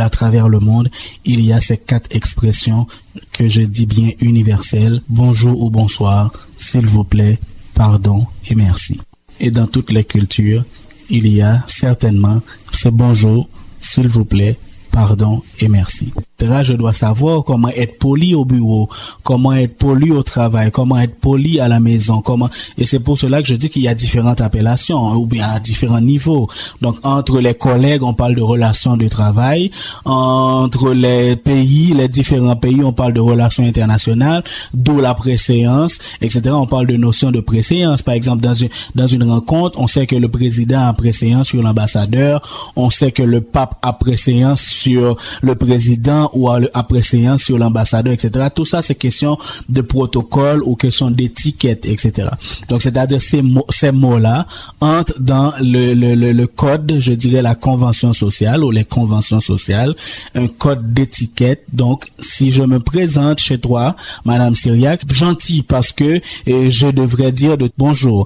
Speaker 7: le monde, il y a ces 4 expressions que je dis bien universelles, bonjour ou bonsoir, s'il vous plaît, pardon et merci. Et dans toutes les cultures, il y a certainement ce bonjour, s'il vous plaît, pardon et merci. Je dois savoir comment être poli au bureau, comment être poli au travail, comment être poli à la maison, et c'est pour cela que je dis qu'il y a différentes appellations, ou bien à différents niveaux. Donc, entre les collègues, on parle de relations de travail, entre les pays, les différents pays, on parle de relations internationales, d'où la préséance, etc. On parle de notion de préséance. Par exemple, dans une rencontre, on sait que le président a préséance sur l'ambassadeur, on sait que le pape a préséance sur le président, ou après séance sur l'ambassadeur, etc. Tout ça, c'est question de protocole ou question d'étiquette, etc. Donc, c'est-à-dire ces mots-là entrent dans le code, je dirais la convention sociale ou les conventions sociales, un code d'étiquette. Donc, si je me présente chez toi, Madame Syriac, gentil parce que je devrais dire bonjour.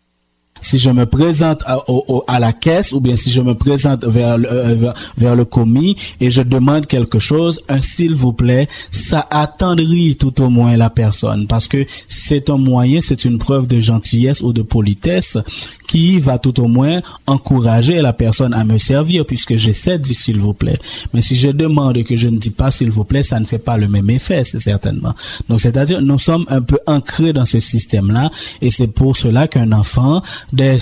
Speaker 7: Si je me présente à la caisse ou bien si je me présente vers le commis et je demande quelque chose, un s'il vous plaît, ça attendrit tout au moins la personne parce que c'est un moyen, c'est une preuve de gentillesse ou de politesse qui va tout au moins encourager la personne à me servir puisque j'essaie de dire s'il vous plaît. Mais si je demande et que je ne dis pas s'il vous plaît, ça ne fait pas le même effet, c'est certainement. Donc c'est-à-dire nous sommes un peu ancrés dans ce système-là et c'est pour cela qu'un enfant dès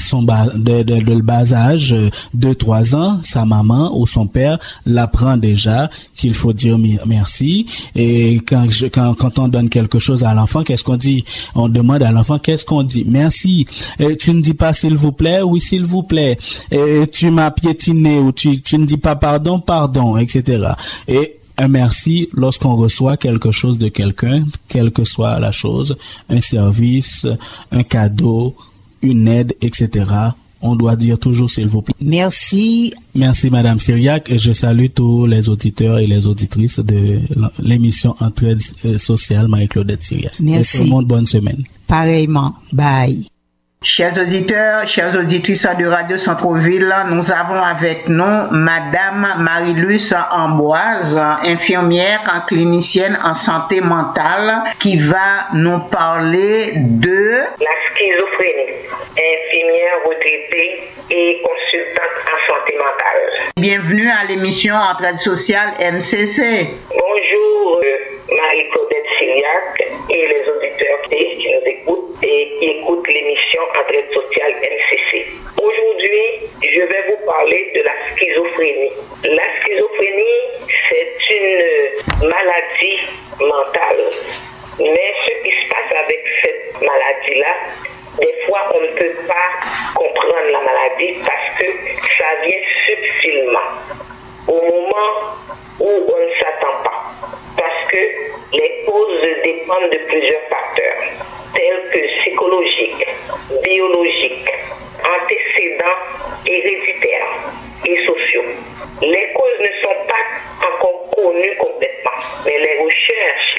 Speaker 7: le bas âge, 2-3 ans, sa maman ou son père l'apprend déjà qu'il faut dire merci. Et quand on donne quelque chose à l'enfant, qu'est-ce qu'on dit? On demande à l'enfant, qu'est-ce qu'on dit? Merci. Et tu ne dis pas s'il vous plaît? Oui, s'il vous plaît. Et tu m'as piétiné ou tu ne dis pas pardon, etc. Et un merci lorsqu'on reçoit quelque chose de quelqu'un, quelle que soit la chose, un service, un cadeau, une aide, etc. on doit dire toujours s'il vous plaît.
Speaker 3: Merci.
Speaker 7: Merci Madame Syriac et je salue tous les auditeurs et les auditrices de l'émission Entraide sociale Marie-Claudette Syriac.
Speaker 3: Merci.
Speaker 7: Et tout le monde, bonne semaine.
Speaker 3: Pareillement. Bye. Chers auditeurs, chères auditrices de Radio Centre-Ville, nous avons avec nous Madame Marie-Luce Amboise, infirmière clinicienne en santé mentale, qui va nous parler de
Speaker 8: la schizophrénie, infirmière retraitée et consultante en santé mentale.
Speaker 3: Bienvenue à l'émission Entraide sociale MCC.
Speaker 8: Bonjour Marie-Claudette Syriac et les auditeurs qui nous écoutent et qui écoutent l'émission Entraide sociale MCC. Aujourd'hui, je vais vous parler de la schizophrénie. La schizophrénie, c'est une maladie mentale. Mais ce qui se passe avec cette maladie-là, des fois, on ne peut pas comprendre la maladie parce que ça vient subtilement, au moment où on ne s'attend pas. Parce que les causes dépendent de plusieurs facteurs, tels que psychologiques, biologiques, antécédents héréditaires et sociaux. Les causes ne sont pas encore connues complètement, mais les recherches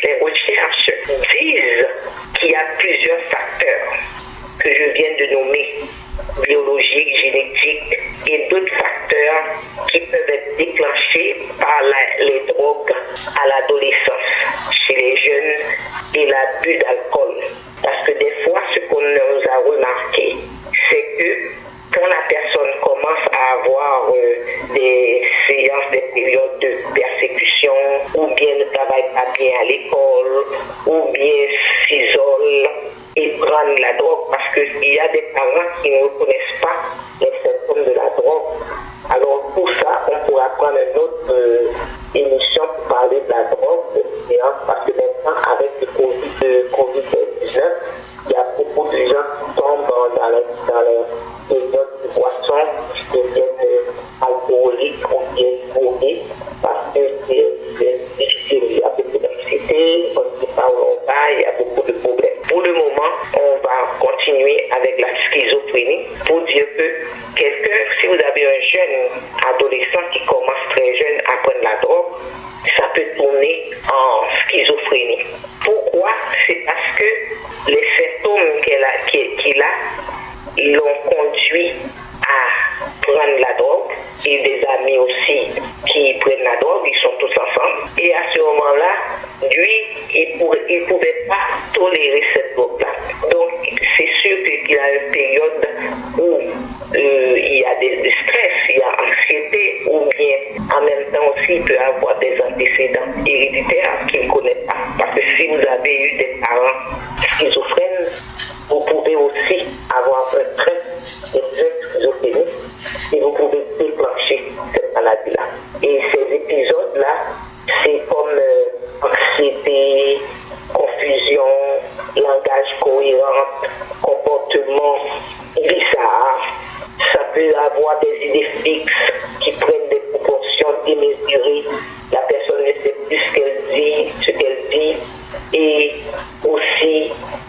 Speaker 8: disent qu'il y a plusieurs facteurs que je viens de nommer, biologiques, génétiques et d'autres facteurs qui peuvent être déclenchés par les drogues à l'adolescence chez les jeunes et l'abus d'alcool. Parce que des fois, ce qu'on nous a remarqué, c'est que quand la personne commence à avoir des séances, des périodes de persécution, ou bien ne travaille pas bien à l'école, ou bien s'isole et prend la drogue, parce qu'il y a des parents qui ne reconnaissent pas les symptômes de la drogue. Alors pour ça, on pourra prendre une autre émission pour parler de la drogue, de séance, parce que maintenant, avec le COVID-19, il y a beaucoup de gens qui tombent dans les périodes de boissons qui deviennent alcooliques ou bien bourrés parce que c'est difficile. Il y a beaucoup d'anxiété, on ne sait pas où on va, il y a beaucoup de problèmes. Pour le moment, on va continuer avec la schizophrénie pour dire que quelqu'un, si vous avez un jeune adolescent qui commence très jeune à prendre la drogue, ça peut tourner en schizophrénie. Pourquoi? C'est parce que les symptômes qu'il a l'ont conduit à prendre la drogue, et des amis aussi qui prennent la drogue, ils sont tous ensemble. Et à ce moment-là, lui, il pouvait pas tolérer cette drogue-là. Donc, c'est sûr qu'il y a une période où il y a des stress, il y a anxiété, ou bien en même temps aussi, il peut avoir des antécédents héréditaires qu'il ne connaît pas. Parce que si vous avez eu des parents schizophrènes, vous pouvez aussi avoir un trait schizophrénique et vous pouvez déclencher cette maladie-là. Et ces épisodes-là, c'est comme anxiété, confusion, langage cohérent, comportement bizarre. Ça peut avoir des idées fixes qui prennent des proportions démesurées. La personne ne sait plus ce qu'elle dit. Et aussi,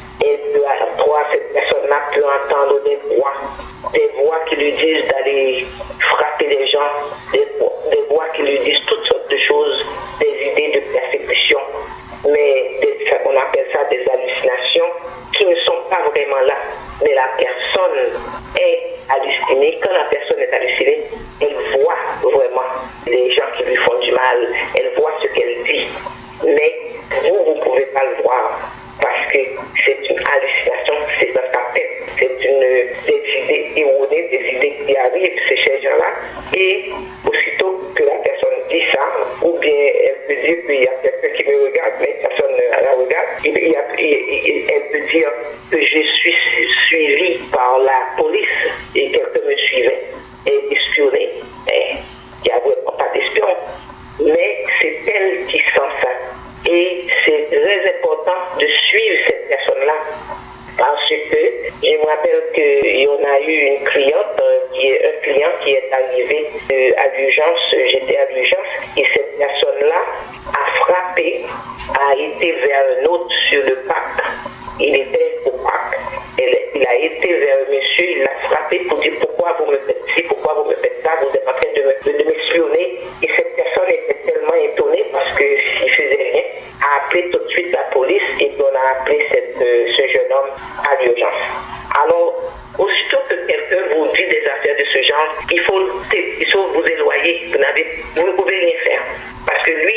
Speaker 8: cette personne-là peut entendre des voix qui lui disent d'aller frapper les gens, des voix qui lui disent toutes sortes de choses, des idées de persécution, mais on appelle ça des hallucinations qui ne sont pas vraiment là, mais la personne est hallucinée. Quand la personne est hallucinée, elle voit vraiment les gens qui lui font du mal, elle voit ce qu'elle dit, mais vous ne pouvez pas le voir. Parce que c'est une hallucination, c'est dans ta tête. C'est des idées erronées, des idées qui arrivent chez ces gens-là. Et aussitôt que la personne dit ça, ou bien elle peut dire qu'il y a quelqu'un qui me regarde, mais personne ne la regarde, elle peut dire que je suis suivi par la police et quelqu'un me suivait et espionnait. Mais il n'y a vraiment pas d'espion. Mais c'est elle qui sent ça. Et c'est très important de suivre cette personne-là. Parce que je me rappelle qu'il y en a eu une cliente, un client qui est arrivé à l'urgence, j'étais à l'urgence, et cette personne-là a frappé, a été vers un autre sur le parc. Il était au parc. Il a été vers un monsieur, il l'a frappé pour dire pourquoi quelqu'un vous dit des affaires de ce genre, il faut vous éloigner. Vous ne pouvez rien faire. Parce que lui,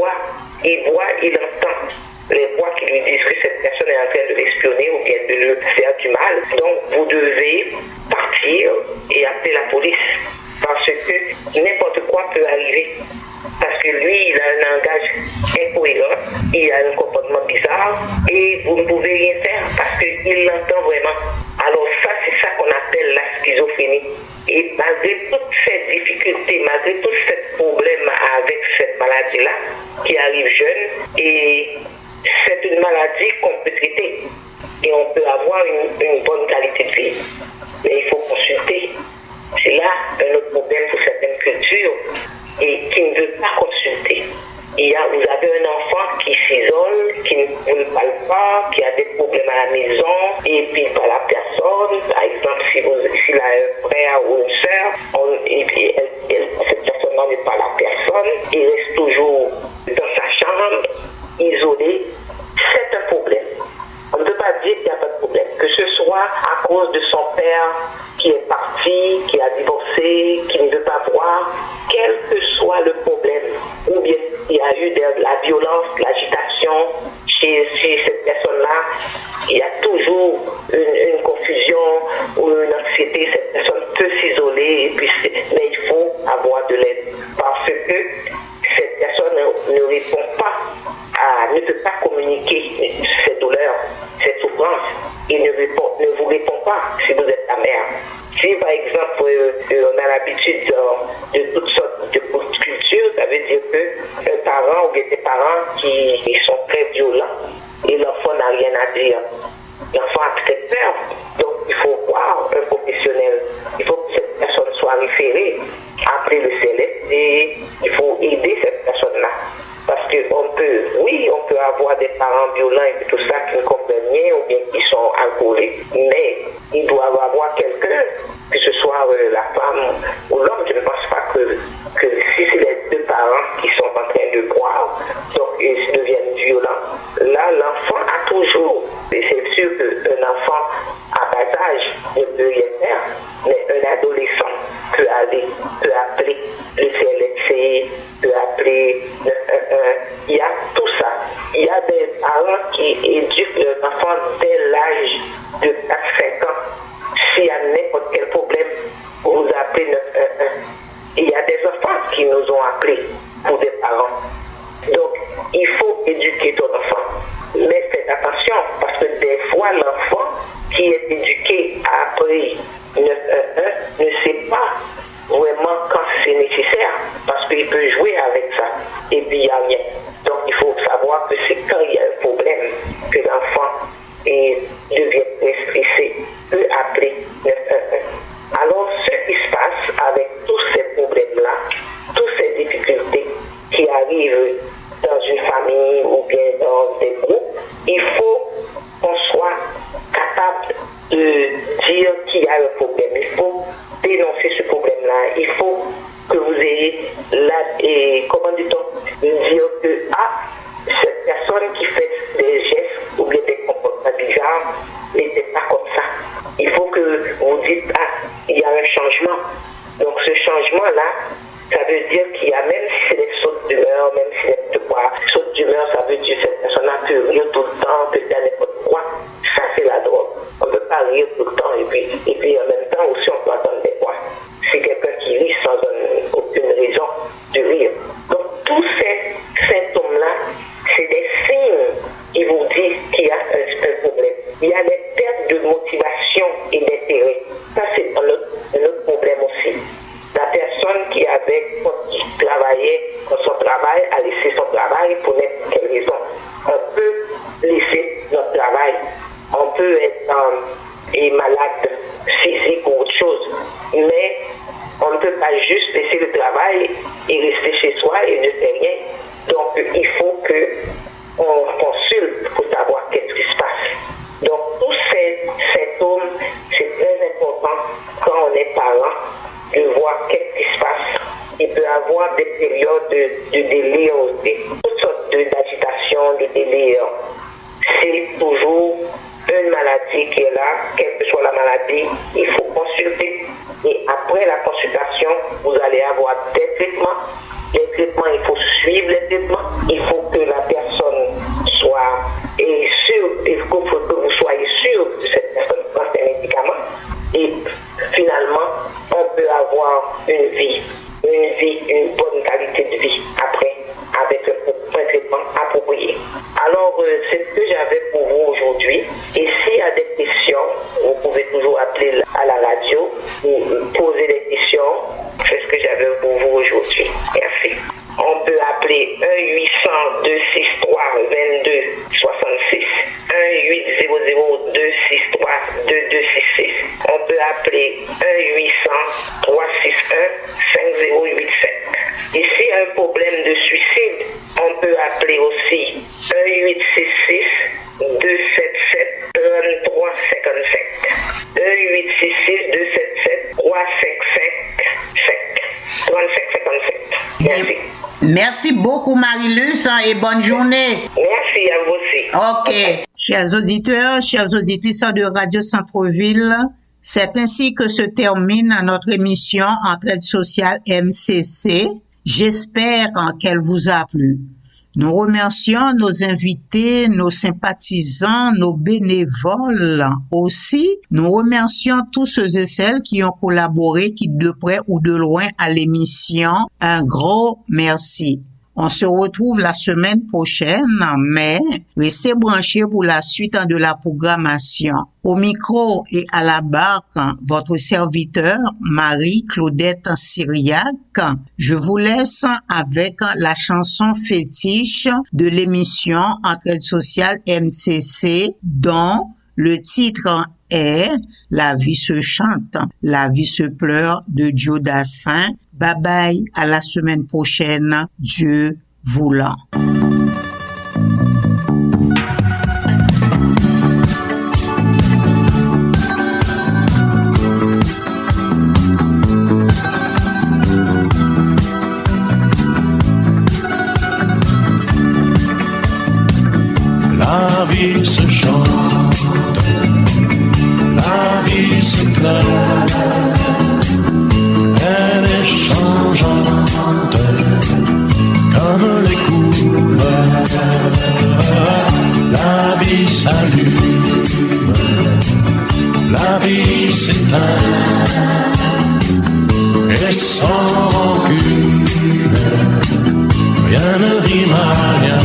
Speaker 8: il entend les voix qui lui disent que cette personne est en train de l'espionner ou bien de lui faire du mal. Donc, vous devez partir et appeler la police. Parce que n'importe quoi peut arriver. Parce que lui, il a un langage incohérent, il a un comportement bizarre et vous ne pouvez rien faire parce qu'il l'entend vraiment. Alors ça, c'est ça qu'on appelle la schizophrénie. Et malgré toutes ces difficultés, malgré tous ces problèmes avec cette maladie-là, qui arrive jeune, et c'est une maladie qu'on peut traiter et on peut avoir une bonne qualité de vie. Mais il faut consulter. C'est là un autre problème pour certaines cultures et qui ne veut pas consulter. Vous avez un enfant qui s'isole, qui ne parle pas, qui a des problèmes à la maison et puis il parle à personne. Par exemple, s'il a un frère ou une sœur, et puis cette personne-là ne parle à personne, il reste toujours dans sa chambre, isolé. C'est un problème. On ne peut pas dire qu'il n'y a pas de problème. Que ce soit à cause de son père qui est parti, qui a divorcé, qui ne veut pas voir, quel que soit le problème, ou bien il y a eu de la violence, l'agitation chez cette personne-là, il y a toujours une confusion ou une anxiété. Cette personne peut s'isoler, mais il faut avoir de l'aide. Parce que cette personne ne répond pas, ne peut pas communiquer ses douleurs, ses souffrances. Il ne vous répond pas si vous êtes la mère. Si par exemple on a l'habitude de toutes sortes de cultures, ça veut dire qu'un parent ou bien des parents qui sont très violents et l'enfant n'a rien à dire. L'enfant a très peur. Donc il faut voir un professionnel. Il faut que cette personne soit référée, appeler le CLS et il faut aider cette personne-là. Parce qu'on peut avoir des parents violents et tout ça qui ne comprennent rien ou bien qui sont alcooliques, mais ils doivent avoir quelqu'un, que ce soit la femme ou l'homme. Je ne pense pas que si c'est les deux parents qui sont en train de boire, donc ils deviennent violents, là l'enfant a toujours, et c'est sûr qu'un enfant à bas âge ne peut rien faire, mais un adolescent peut appeler le CLSC, peut appeler il y a tout ça. Il y a des parents qui éduquent leurs enfants dès l'âge de 4-5 ans. S'il y a n'importe quel problème, vous appelez 911. Et il y a des enfants qui nous ont appelés pour des parents. Donc, il faut éduquer ton enfant. Mais faites attention, parce que des fois, l'enfant qui est éduqué à appeler 911 ne sait pas vraiment quand c'est nécessaire, parce qu'il peut jouer avec ça et puis il n'y a rien. Donc il faut savoir que c'est quand il y a un problème que l'enfant devient très stressé, peut appeler 911. Alors ce qui se passe avec tous ces problèmes-là, toutes ces difficultés qui arrivent dans une famille ou bien dans des groupes, il faut qu'on soit capable de dire qu'il y a un problème. Il faut dénoncer ce problème-là. Il faut que vous ayez dire que cette personne qui fait des gestes ou bien des comportements bizarres n'était pas comme ça. Il faut que vous dites il y a un changement. Donc ce changement-là, ça veut dire qu'il y a, même si c'est des sautes d'humeur, même si c'est sautes d'humeur, ça veut dire que cette personne peut rire tout le temps, peut faire n'importe quoi. Ça, c'est la drogue. On ne peut pas rire tout le temps et puis en même temps aussi on peut attendre des points. C'est quelqu'un qui rit sans aucune raison de rire. Donc tous ces symptômes-là, c'est des signes qui vous disent qu'il y a un problème. Il y a des pertes de motivation et d'intérêt. Ça, c'est un autre problème aussi. La personne qui travaillait dans son travail a laissé son travail pour n'importe quelle raison. On peut laisser notre travail. On peut être malade physique ou autre chose. Mais on ne peut pas juste laisser le travail et rester chez soi et ne faire rien. Donc il faut qu'on consulte pour savoir qu'est-ce qui se passe. Donc tous ces symptômes, c'est très important quand on est parent de voir qu'est-ce qui se passe. Il peut y avoir des périodes de délire aussi, toutes sortes d'agitation, de délire. C'est toujours une maladie qui est là, quelle que soit la maladie, il faut consulter une bonne qualité de vie après, avec un traitement approprié. Alors, c'est ce que j'avais pour vous aujourd'hui. Et s'il y a des questions, vous pouvez toujours appeler à la radio ou poser des questions. C'est ce que j'avais pour vous aujourd'hui. Merci. On peut appeler 1-800-263-2266, 1-800-263-2266. On peut appeler 1-800-361-5087. Et s'il y a un problème de suicide, on peut appeler aussi 1-866-277-3357. 1-866-277-3557. Merci.
Speaker 3: Merci beaucoup, Marie-Luce, et bonne journée.
Speaker 8: Merci à vous aussi.
Speaker 3: OK. Chers auditeurs, chères auditrices de Radio Centre-Ville, c'est ainsi que se termine notre émission Entraide sociale MCC. J'espère qu'elle vous a plu. Nous remercions nos invités, nos sympathisants, nos bénévoles aussi. Nous remercions tous ceux et celles qui ont collaboré, qui de près ou de loin à l'émission. Un gros merci. On se retrouve la semaine prochaine, mais restez branchés pour la suite de la programmation. Au micro et à la barre, votre serviteur, Marie-Claudette Syriac. Je vous laisse avec la chanson fétiche de l'émission Entraide sociale MCC, dont le titre est La vie se chante, la vie se pleure de Joe Dassin. Bye bye, à la semaine prochaine, Dieu voulant.
Speaker 4: La vie se chante, la vie se pleure, elle est changeante comme les couleurs. La vie s'allume, la vie s'éteint, et sans rancune, rien ne rime à rien.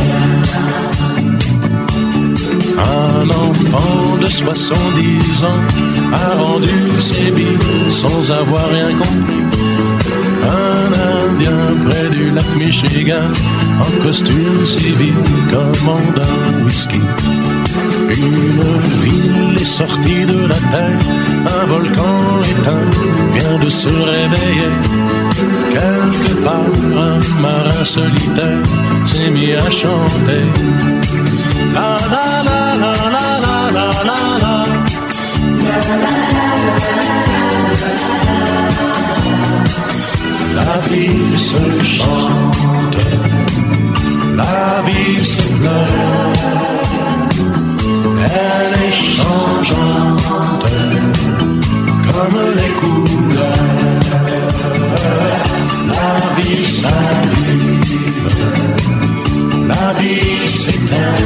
Speaker 4: Un enfant de 70 ans a rendu ses billes sans avoir rien compris. Un Indien près du lac Michigan, en costume civil, commande un whisky. Une ville est sortie de la terre, un volcan éteint vient de se réveiller. Quelque part, un marin solitaire s'est mis à chanter. La la la la la la la la. La vie se chante, la vie se pleure, elle est changeante comme les couleurs. La vie s'allume, la vie s'éteint,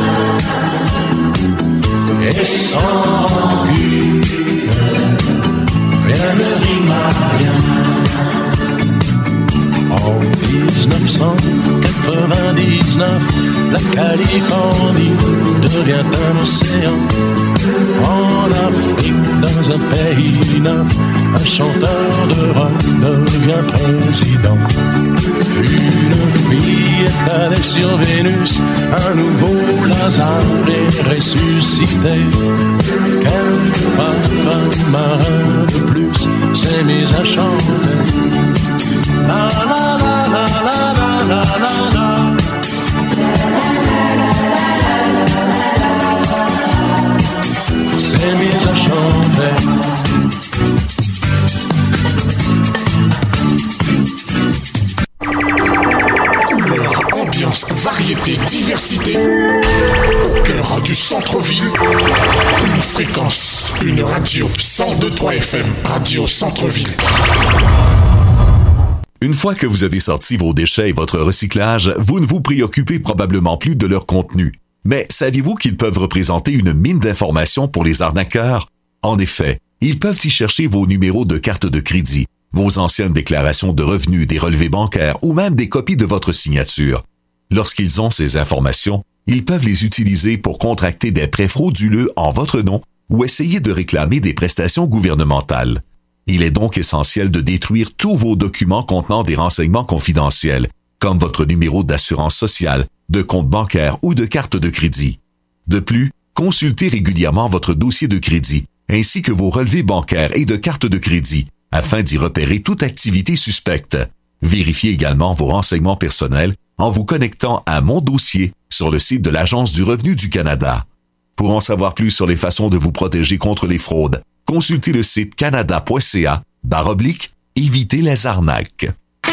Speaker 4: et sans rancune, rien ne rime à rien. En 1999, la Californie devient un océan. En Afrique, dans un pays neuf, un chanteur de rock devient président. Une fille est allée sur Vénus, un nouveau Lazare est ressuscité. Quelque part, un marin de plus s'est mis à chanter. La la la la la la la la. S'est mis à chanter.
Speaker 9: Couleur, ambiance, variété, diversité. Au cœur du centre-ville, une fréquence, une radio. 102.3 FM, Radio Centre-Ville.
Speaker 10: Une fois que vous avez sorti vos déchets et votre recyclage, vous ne vous préoccupez probablement plus de leur contenu. Mais saviez-vous qu'ils peuvent représenter une mine d'informations pour les arnaqueurs? En effet, ils peuvent y chercher vos numéros de carte de crédit, vos anciennes déclarations de revenus, des relevés bancaires ou même des copies de votre signature. Lorsqu'ils ont ces informations, ils peuvent les utiliser pour contracter des prêts frauduleux en votre nom ou essayer de réclamer des prestations gouvernementales. Il est donc essentiel de détruire tous vos documents contenant des renseignements confidentiels, comme votre numéro d'assurance sociale, de compte bancaire ou de carte de crédit. De plus, consultez régulièrement votre dossier de crédit, ainsi que vos relevés bancaires et de carte de crédit, afin d'y repérer toute activité suspecte. Vérifiez également vos renseignements personnels en vous connectant à Mon dossier sur le site de l'Agence du revenu du Canada. Pour en savoir plus sur les façons de vous protéger contre les fraudes, consultez le site canada.ca/éviter les arnaques.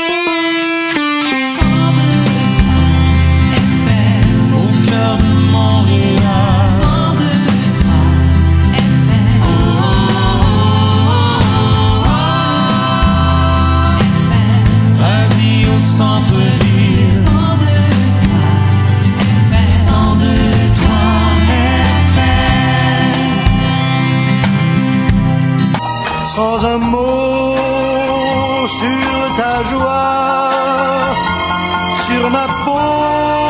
Speaker 11: Sans un mot sur ta joie, sur ma peau